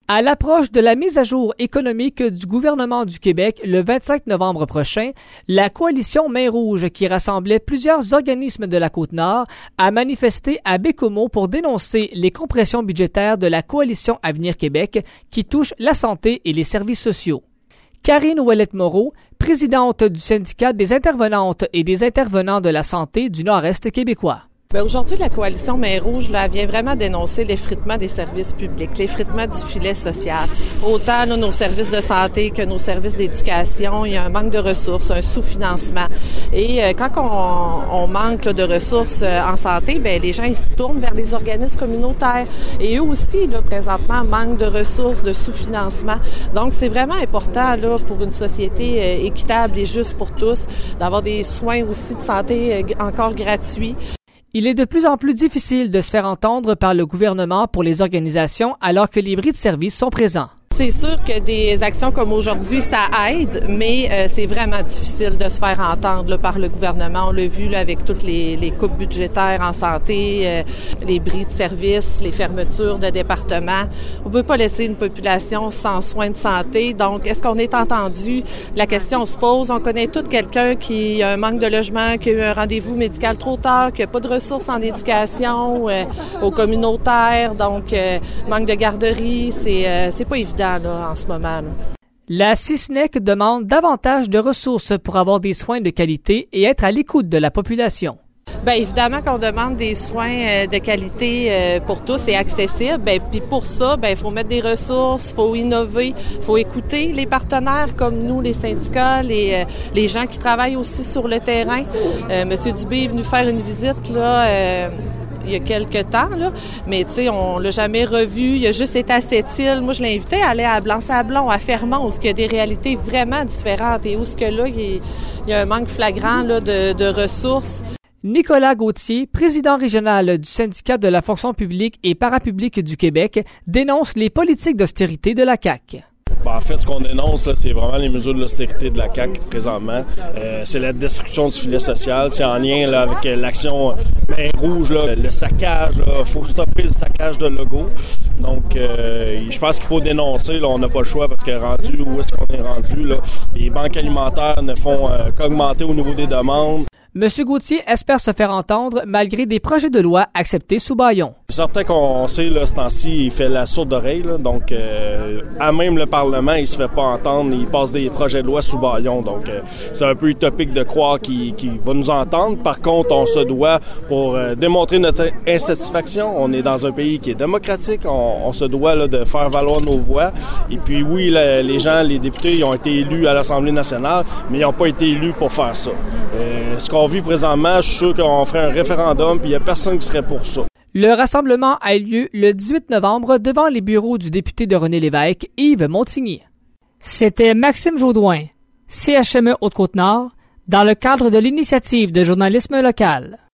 À l'approche de la mise à jour économique du gouvernement du Québec le 25 novembre prochain, la coalition Main Rouge, qui rassemblait plusieurs organismes de la Côte-Nord, a manifesté à Bécomo pour dénoncer les compressions budgétaires de la coalition Avenir Québec qui touchent la santé et les services sociaux. Karine Ouellette-Moreau, présidente du syndicat des intervenantes et des intervenants de la santé du Nord-Est québécois. Aujourd'hui, la coalition Main Rouge vient vraiment dénoncer l'effritement des services publics, l'effritement du filet social. Autant nos services de santé que nos services d'éducation, il y a un manque de ressources, un sous-financement. Et quand on manque de ressources en santé, les gens ils se tournent vers les organismes communautaires. Et eux aussi, présentement, manquent de ressources, de sous-financement. Donc, c'est vraiment important pour une société équitable et juste pour tous, d'avoir des soins aussi de santé encore gratuits. Il est de plus en plus difficile de se faire entendre par le gouvernement pour les organisations alors que les bris de service sont présents. C'est sûr que des actions comme aujourd'hui, ça aide, mais c'est vraiment difficile de se faire entendre par le gouvernement. On l'a vu avec toutes les coupes budgétaires en santé, les bris de services, les fermetures de départements. On ne peut pas laisser une population sans soins de santé. Donc, est-ce qu'on est entendu? La question se pose. On connaît tous quelqu'un qui a un manque de logement, qui a eu un rendez-vous médical trop tard, qui n'a pas de ressources en éducation, au communautaire. Donc, manque de garderie, c'est pas évident. En ce moment. La CISNEC demande davantage de ressources pour avoir des soins de qualité et être à l'écoute de la population. Bien, évidemment qu'on demande des soins de qualité pour tous et accessibles. Puis pour ça, il faut mettre des ressources, il faut innover, il faut écouter les partenaires comme nous, les syndicats, les gens qui travaillent aussi sur le terrain. Monsieur Dubé est venu faire une visite il y a quelques temps, mais tu sais, on l'a jamais revu. Il a juste été à Sept-Îles. Moi, je l'ai invité à aller à Blanc-Sablon, à Fermont, où il y a des réalités vraiment différentes et où il y a un manque flagrant de ressources. Nicolas Gauthier, président régional du syndicat de la fonction publique et parapublique du Québec, dénonce les politiques d'austérité de la CAQ. En fait, ce qu'on dénonce, c'est vraiment les mesures de l'austérité de la CAQ présentement. C'est la destruction du filet social. C'est en lien avec l'action Main Rouge, le saccage. Il faut stopper le saccage de logos. Donc, je pense qu'il faut dénoncer. On n'a pas le choix parce que rendu où est-ce qu'on est rendu, les banques alimentaires ne font qu'augmenter au niveau des demandes. M. Gauthier espère se faire entendre malgré des projets de loi acceptés sous bâillon. C'est certain qu'on sait, ce temps-ci, il fait la sourde oreille. Donc, à même le Parlement, il se fait pas entendre. Il passe des projets de loi sous bâillon. Donc, c'est un peu utopique de croire qu'il va nous entendre. Par contre, on se doit, pour démontrer notre insatisfaction, on est dans un pays qui est démocratique. On se doit de faire valoir nos voix. Et puis, oui, les gens, les députés, ils ont été élus à l'Assemblée nationale, mais ils n'ont pas été élus pour faire ça. Ce qu'on vit présentement, je suis sûr qu'on ferait un référendum, puis il n'y a personne qui serait pour ça. Le rassemblement a eu lieu le 18 novembre devant les bureaux du député de René Lévesque, Yves Montigny. C'était Maxime Jaudoin, CHME Haute-Côte-Nord, dans le cadre de l'initiative de journalisme local.